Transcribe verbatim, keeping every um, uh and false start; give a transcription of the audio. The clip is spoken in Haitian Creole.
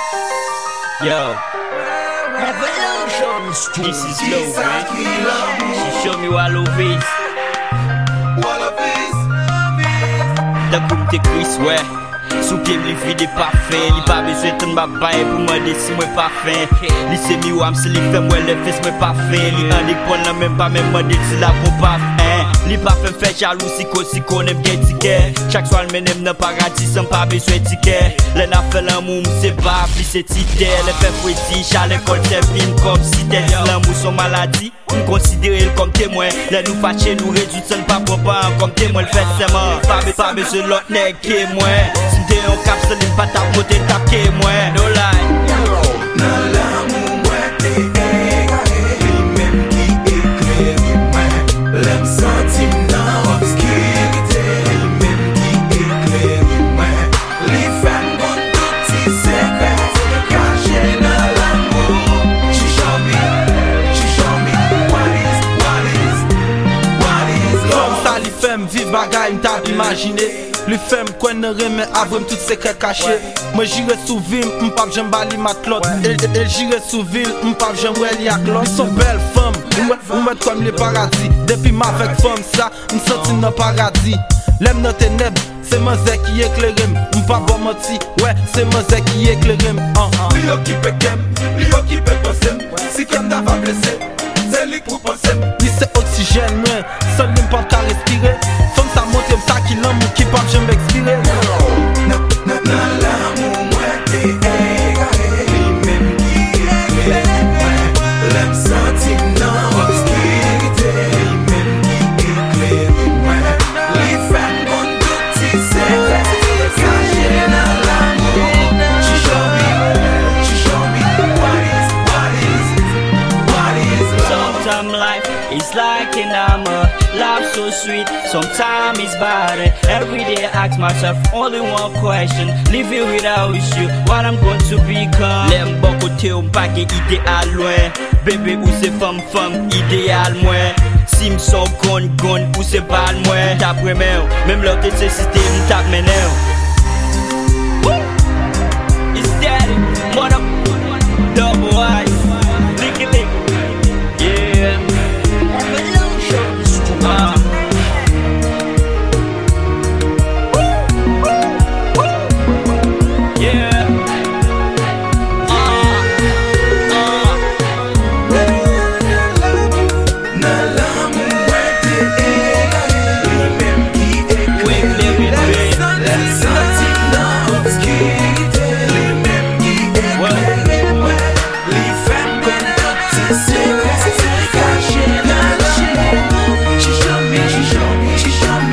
Yo, this is Low, man. She showed me what love is. Da koum te Chris, ouais. Sou kem li vide pa fin. Li pa bezwe ton babay pou mande si mwen pa fin. Li se mi wam se li fe mwen le fes mwen pa fin. Li an dik pon nan men pa men mande si la pou pa fin. Li pa fin fe jalou si ko si konem gen tike. Chak swal menem nan paradis san pa bezwe tike. Le na fe l'amou mse baf li se tite. Le fe fweti chale kol se film kom si te. L'amou son maladi, m konsidere l kom temwen. Le nou fache nou rezout sen pa propan kom temwen. L fet seman, pa be pa bezwe lot nek ke mwen. Si mte yon kap se lim pa tap mote tap ke mwen. No lie. Nan l'amou mwen te egare, li men ki ekleri mwen. Lem sentim nan obskirite, li men ki ekleri mwen. Li fem bon touti sekret, kache nan l'amou. She show me, she show me what is, what is, what is love. Comme ça li fem viv bagay m tab imagine. Li fem kwen ne reme avwem tout sekret kache. Moi jire sou vim, m pap jem bali ma klot. El, el, el jire sou vil, m pap jem wel yak lot. Li son bel fem, ou met kom le paradis. Depi ma vek fem sa, m senti nan paradis. Lem nan teneb, se man zek ki eklerem. M pa bon moti, ouais, se man zek ki eklerem. uh, uh. Li yo ki pe kem, li yo ki pe posem. Si kem da va blese, se li pou posem. Li se oksijen mwen, sol li m pap ka respire. Fem sa monte m sa ki lan mou ki pap jem ekspire. Nan l'amou mwen te egare, li men ki ekleri mwen. Lem sentim nan obskirite, li men ki ekleri mwen. Li fem bon touti sekret, kache nan l'amou. She show me, she show me what is, what is, what is love. Sometimes life is like an hammer. Life so sweet, sometimes it's bad. Every day I ask myself only one question: living without you, what I'm going to become. Lem boko te ou mpage ideal loin. Bébé ou se femme femme idéal mwen. Si m son gon gon ou se bal mwen. Tap remen ou, même l'autre se système tap menen ou. It's daddy, what up, double I, licky lick, yeah. Uh. Yeah. Uh. Uh. Nan l'amou mwen te egare, li men ki ekleri mwen. Lem sentim nan obskirite, li men ki ekleri mwen. Li fem kon touti sekret, kache nan l'amou. She show me, she show me, she show me